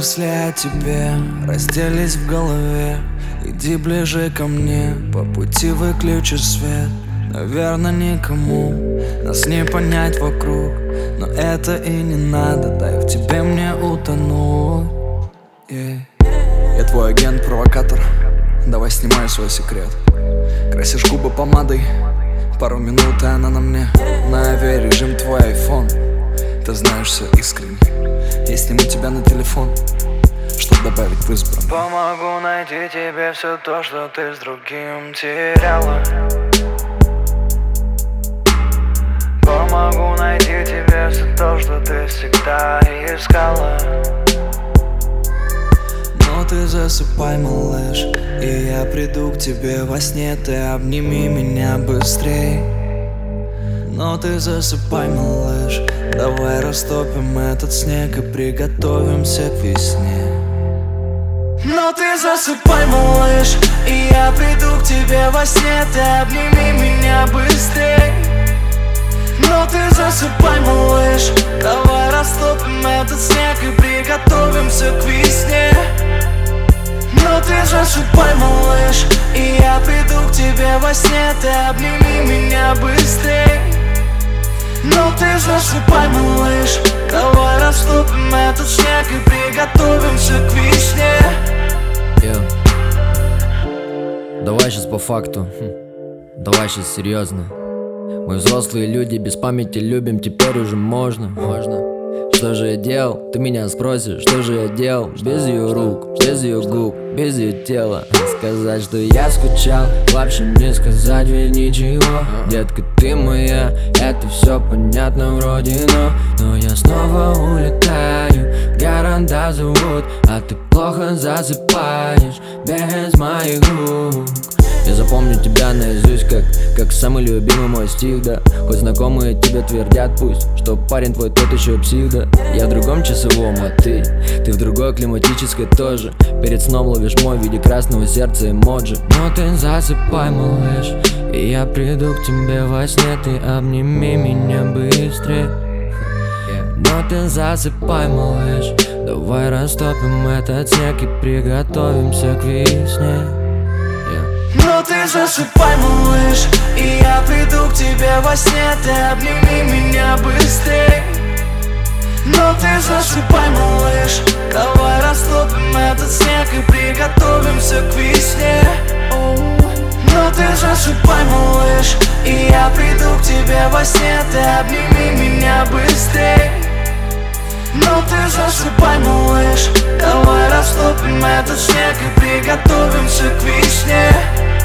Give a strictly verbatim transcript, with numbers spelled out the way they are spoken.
мысли о тебе разделись в голове. Иди ближе ко мне, по пути выключи свет. Наверное, никому нас не понять вокруг, но это и не надо, дай в тебе мне утонуть. yeah. Я твой агент-провокатор, давай снимай свой секрет. Красишь губы помадой, пару минут и она на мне. На авиарежим твой айфон, ты знаешь все искренне. Я сниму тебя на телефон, чтоб добавить в избранное. Помогу найти тебе все то, что ты с другим теряла. Помогу найти тебе все то, что ты всегда искала. Но ты засыпай, малыш, и я приду к тебе во сне. Ты обними меня быстрей. Но ты засыпай, малыш, давай растопим этот снег и приготовимся к весне. Но ты засыпай, малыш, и я приду к тебе во сне. Ты обними меня быстрей. Но ты засыпай, малыш, давай растопим этот снег и приготовимся к весне. Но ты засыпай, малыш, и я приду к тебе во сне. Ты обними меня быстрей. Но ты засыпай, малыш, давай растопим этот снег и приготовимся к весне. yeah. Давай сейчас по факту, хм. Давай сейчас серьезно. Мы взрослые люди, без памяти любим, теперь уже можно. Можно. Что же я делал? Ты меня спросишь, что же я делал? Без ее рук, без ее губ, без ее тела. Сказать, что я скучал, вообще не сказать ведь ничего. Детка, ты моя, это все понятно вроде, но Но я снова улетаю, города зовут, а ты плохо засыпаешь без моих рук. Я запомню тебя наизусть, как, как самый любимый мой стих, да. Хоть знакомые тебе твердят пусть, что парень твой тот еще псих, да. Я в другом часовом, а ты, ты в другой климатической тоже. Перед сном ловишь мой в виде красного сердца эмоджи. Но ты засыпай, малыш, и я приду к тебе во сне. Ты обними меня быстрее. Но ты засыпай, малыш, давай растопим этот снег и приготовимся к весне. Но ты засыпай, малыш, и я приду к тебе во сне. Ты обними меня быстрей. Но ты засыпай, малыш, давай растопим этот снег и приготовимся к весне. Но ты засыпай, малыш, и я приду к тебе во сне. Ты обними меня быстрей. Но ты засыпай, малыш, давай растопим этот снег и приготовимся к весне.